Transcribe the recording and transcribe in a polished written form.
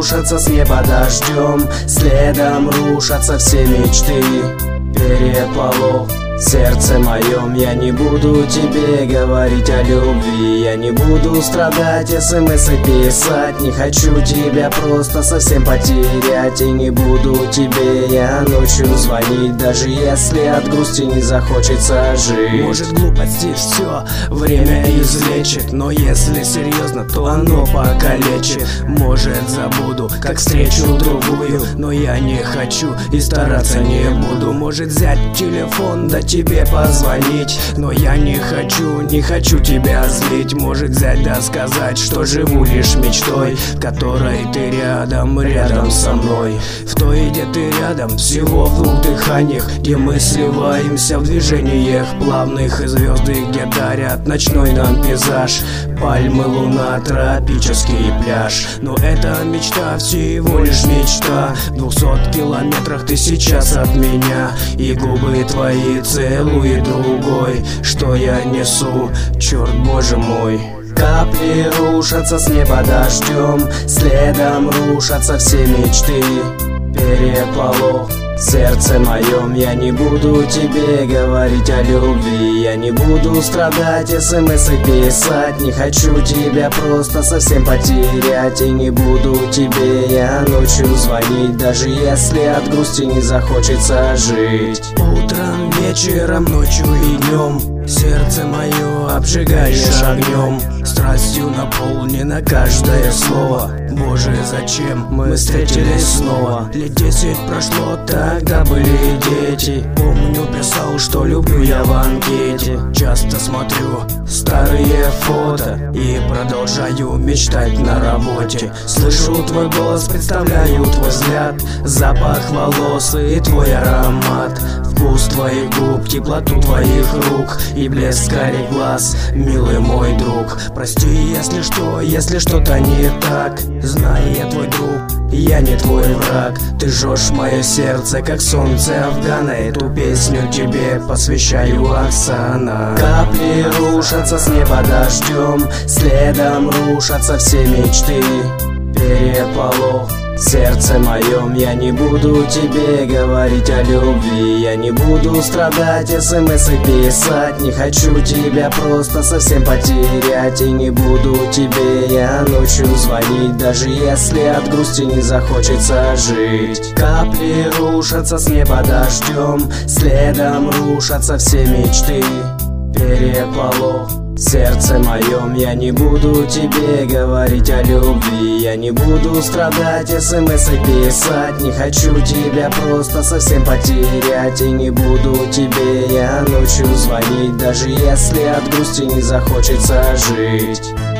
рушатся с неба дождем, следом рушатся все мечты. Переполох в сердце моем, я не буду тебе говорить о любви. Я не буду страдать, смс-ы писать. Не хочу тебя просто совсем потерять. И не буду тебе я ночью звонить, даже если от грусти не захочется жить. Может, глупости все время излечит, но если серьезно, то оно покалечит. Может, забуду, как встречу другую, но я не хочу и стараться не буду. Может, взять телефон, да тебе позвонить, но я не хочу тебя злить. Может, взять да сказать, что живу лишь мечтой, в которой ты рядом со мной. В той, где ты рядом, всего в двух дыханиях, где мы сливаемся в движениях плавных. И звезды, где дарят ночной нам пейзаж, пальмы, луна, тропический пляж. Но эта мечта всего лишь мечта. В 200 километрах ты сейчас от меня, и губы твои целует другой. Что я несу, черт боже мой. Капли рушатся с неба дождем, следом рушатся все мечты. Переполох в сердце моем, я не буду тебе говорить о любви. Я не буду страдать, смс-ы писать. Не хочу тебя просто совсем потерять. И не буду тебе я ночью звонить, даже если от грусти не захочется жить. Утром, вечером, ночью и днем сердце мое обжигаешь огнем. Страстью наполнено каждое слово. Боже, зачем мы встретились снова? Лет 10 прошло, тогда были дети. Помню, писал, что люблю я в анкете. Часто смотрю старые фото и продолжаю мечтать на работе. Слышу твой голос, представляю твой взгляд, запах волос и твой аромат, вкус твоих губ, теплоту твоих рук и блеск карих глаз, милый мой друг. Прости, если что-то не так. Знай, я твой друг, я не твой враг. Ты жжешь мое сердце, как солнце Афгана. Эту песню тебе посвящаю, Оксана. Капли рушатся с неба дождем, следом рушатся все мечты. Переполох в сердце моем, я не буду тебе говорить о любви. Я не буду страдать, смс-ы писать. Не хочу тебя просто совсем потерять. И не буду тебе я ночью звонить, даже если от грусти не захочется жить. Капли рушатся с неба дождем, следом рушатся все мечты. Переполох в сердце моем, я не буду тебе говорить о любви. Я не буду страдать, смс-ы писать. Не хочу тебя просто совсем потерять. И не буду тебе я ночью звонить, даже если от грусти не захочется жить.